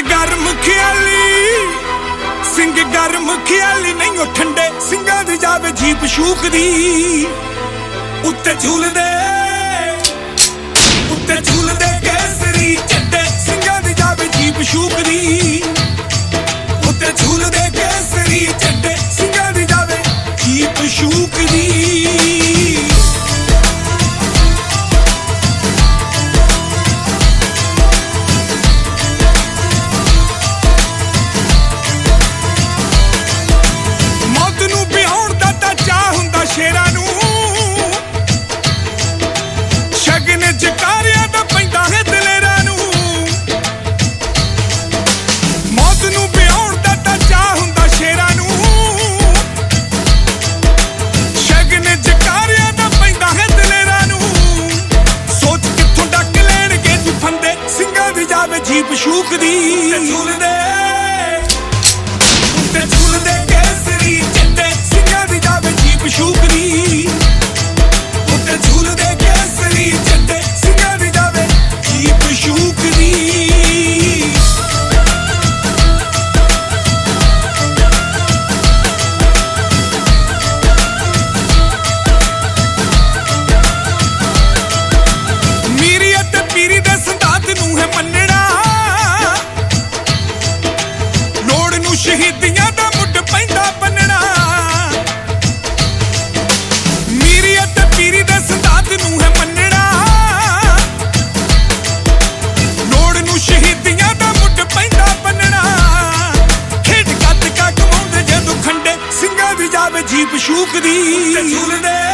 ਗਰਮ ਖਿਆਲੀ ਨਹੀਂ ਉਹ ਠੰਡੇ ਸਿੰਘਾਂ ਦੀ ਜਾਵੇ ਜੀਪ ਸ਼ੂਕਦੀ ਉੱਤੇ ਝੂਲਦੇ ਕੇਸਰੀ ਚੱਡੇ ਸਿੰਘਾਂ ਦੀ ਜਾਵੇ ਜੀਪ ਸ਼ੂਕਦੀ ਉੱਤੇ ਝੂਲਦੇ ਕੇਸਰੀ ਚੱਡੇ ਸਿੰਘਾਂ ਦੀ ਜਾਵੇ ਜੀਪ ਸ਼ੂਕਦੀ ਸ਼ੇਰਾਂ ਨੂੰ ਸ਼ਗਨ ਜਕਾਰਿਆਂ ਦਾ ਪੈਂਦਾ ਹੈ ਦਲੇਰਾਂ ਨੂੰ ਮੌਤ ਨੂੰ ਵਿਆਉਣ ਦਾ ਤਾਂ ਚਾਹ ਹੁੰਦਾ ਸ਼ੇਰਾਂ ਨੂੰ ਸ਼ਗਨ ਜਕਾਰਿਆਂ ਦਾ ਪੈਂਦਾ ਹੈ ਦਲੇਰਾਂ ਨੂੰ ਸੋਚ ਕਿੱਥੋਂ ਡੱਕ ਲੈਣਗੇ ਜੀ ਫੰਦੇ ਸਿੰਘਾਂ ਦੀ ਜਾਵੇ ਜੀਪ ਸ਼ੂਕਦੀ ਝੂਲਦੇ ਕੇਸਰੀ ਚੱਡੇ ਸਿੰਘਾਂ ਦੀ ਜਾਵੇ ਜੀਪ ਸ਼ੂਕਦੀ ਉੱਤੇ ਝੂਲਦੇ ਕੇਸਰੀ ਚੱਡੇ ਸਿੰਘਾਂ ਦੀ ਜਾਵੇ ਜੀਪ ਸ਼ੂਕਦੀ ਮੀਰੀ ਅਤੇ ਪੀਰੀ ਦੇ ਸਿਧਾਂਤ ਨੂੰ ਹੈ ਮੰਨਣਾ ਲੋੜ ਨੂੰ ਸ਼ਹੀਦੀਆਂ ਦਾ ਮੁੱਢ ਪੈਂਦਾ ਬੰਨਣਾ ਮੀਰੀ ਅਤੇ ਪੀਰੀ ਦੇ ਸਿਧਾਂਤ ਨੂੰ ਹੈ ਮੰਨਣਾ ਲੋੜ ਨੂੰ ਸ਼ਹੀਦੀਆਂ ਦਾ ਮੁੱਢ ਪੈਂਦਾ ਬੰਨਣਾ ਖੇਡ ਗੱਤਕਾ ਕਮਾਉਂਦੇ ਜਦੋਂ ਖੰਡੇ ਸਿੰਘਾਂ ਦੀ ਜਾਵੇ ਜੀਪ ਸ਼ੂਕਦੀ ਝੂਲਦੇ